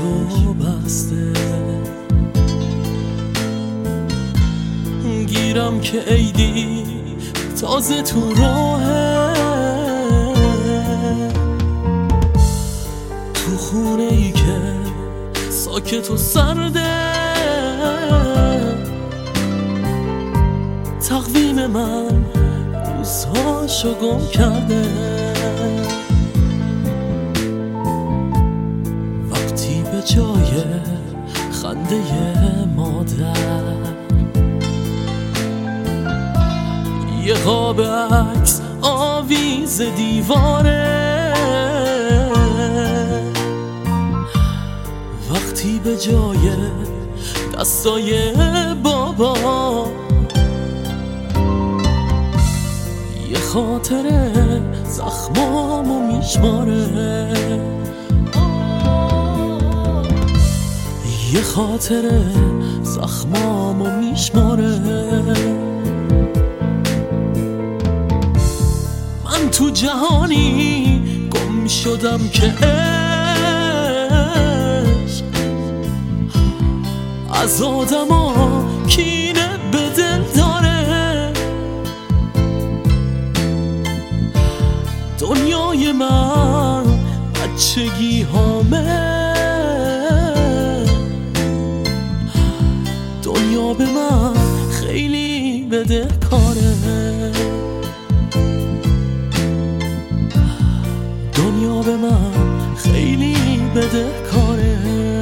چشماشو بسته، گیرم که عیدی تازه تو راهه، تو خونه ای که ساکت و سرده، تقویم من روزهاشو گم کرده. وقتی به جای خنده مادر یه قاب عکس آویز دیواره، وقتی به جای دستای بابا یه خاطره زخمامو میشماره، یه خاطره زخمامو میشماره. من تو جهانی گم شدم که عشق از آدما کینه به دل داره. دنیای من بچگی هامه، دنیا به من خیلی بدهکاره، دنیا به من خیلی بدهکاره.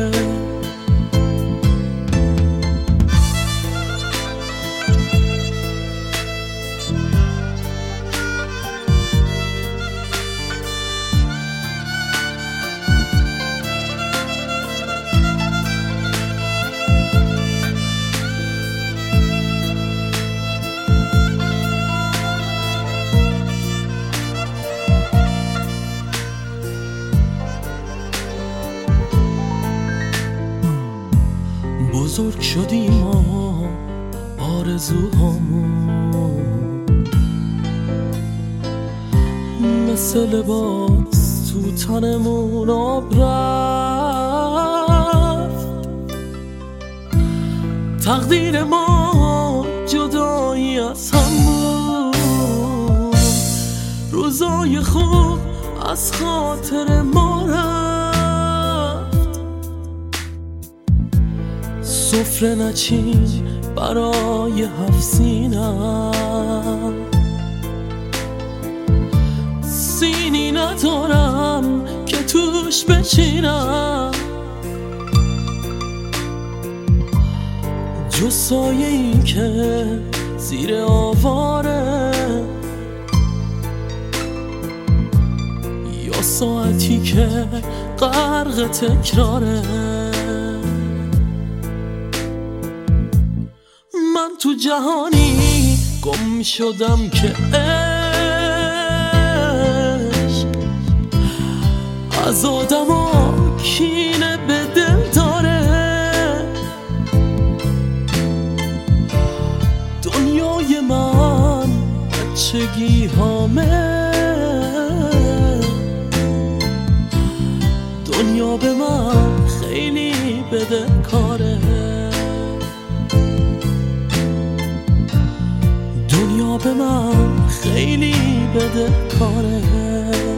بزرگ شدیم و آرزوهامون مثل لباس تو تنمون آب رفت. تقدیر ما جدایی از هم بود، روزای خوب از خاطر ما رفت. سفره نچین برای 7 سینم، سینی ندارم که توش بچینم، جز سایه این که زیر آواره، یا ساعتی که غرق تکراره. من تو جهانی گم شدم که عشق از آدما کینه به دل داره. دنیای من بچگی هامه، دنیا به من خیلی بدهکاره، دنیا به من خیلی بدهکاره.